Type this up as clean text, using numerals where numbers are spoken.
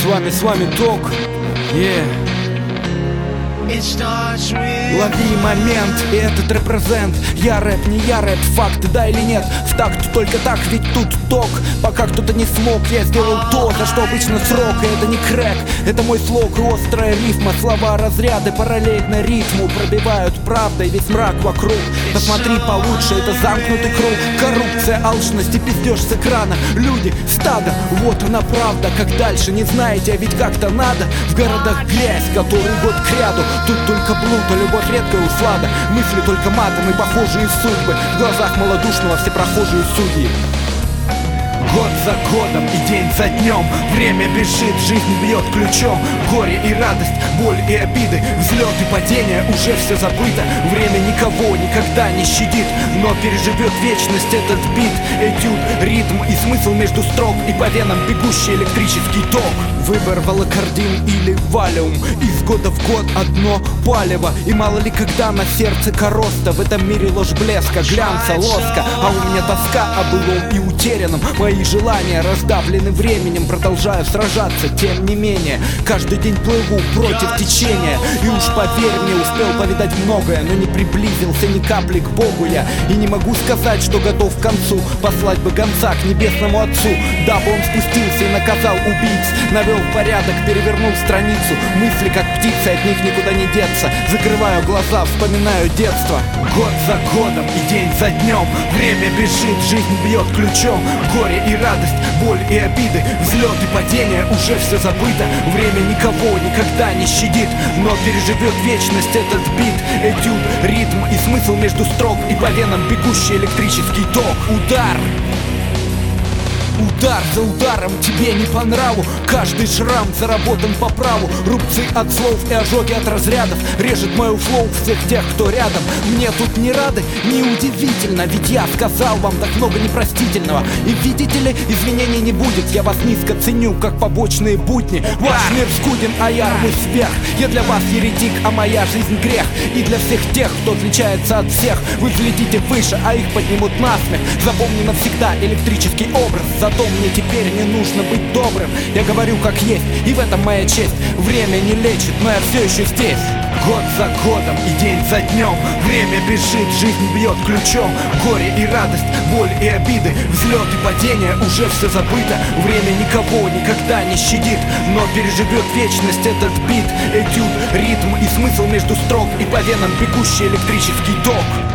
с вами Ток. Лови момент, и этот репрезент. Я рэп, не я рэп, факты, да или нет? В такт только так, ведь тут ток. Пока кто-то не смог, я сделал то, за что обычно срок. И это не крэк, это мой слог и острая рифма. Слова разряды параллельно ритму пробивают правдой весь мрак вокруг. Посмотри получше, это замкнутый круг. Коррупция, алчность и пиздеж с экрана. Люди, стадо, вот она правда. Как дальше, не знаете, а ведь как-то надо. В городах грязь, который год кряду. Тут только блуд, а любовь редкая услада. Мысли только матом и похожие судьбы. В глазах малодушного все прохожие судьи. Год за годом и день за днем время бежит, жизнь бьет ключом. Горе и радость, боль и обиды, взлет и падение, уже все забыто. Время никого никогда не щадит, но переживет вечность этот бит. Этюд, ритм и смысл между строк, и по венам бегущий электрический ток. Выбор волокордин или валиум, из года в год одно палево. И мало ли когда на сердце короста. В этом мире ложь блеска, глянца, лоска. А у меня тоска о былом и утерянном. Мои желания раздавлены временем. Продолжаю сражаться, тем не менее. Каждый день плыву против течения. И уж поверь мне, успел повидать многое, но не приблизился ни капли к Богу я. И не могу сказать, что готов к концу. Послать бы гонца к небесному Отцу, дабы он спустился и наказал убийц. Навел порядок, перевернул страницу. Мысли как птицы, от них никуда не деться. Закрываю глаза, вспоминаю детство. Год за годом и день за днем время бежит, жизнь бьет ключом. Горе и радость, боль и обиды, взлет и падение, уже все забыто. Время никого никогда не щадит, но переживет вечность этот бит. Этюд, ритм и смысл между строк, и по венам бегущий электрический ток. Удар! Удар за ударом, тебе не по нраву. Каждый шрам заработан по праву. Рубцы от слов и ожоги от разрядов режет мою флоу всех тех, кто рядом. Мне тут не рады, неудивительно, ведь я сказал вам так много непростительного. И видите ли, извинений не будет. Я вас низко ценю, как побочные будни. Ваш мир скуден, а я рвусь вверх. Я для вас еретик, а моя жизнь грех. И для всех тех, кто отличается от всех, вы взлетите выше, а их поднимут насмех. Запомни навсегда электрический образ. Зато мне теперь не нужно быть добрым. Я говорю как есть, и в этом моя честь. Время не лечит, но я все еще здесь. Год за годом и день за днем время бежит, жизнь бьет ключом. Горе и радость, боль и обиды, взлет и падение, уже все забыто. Время никого никогда не щадит, но переживет вечность этот бит. Этюд, ритм и смысл между строк, и по венам бегущий электрический ток.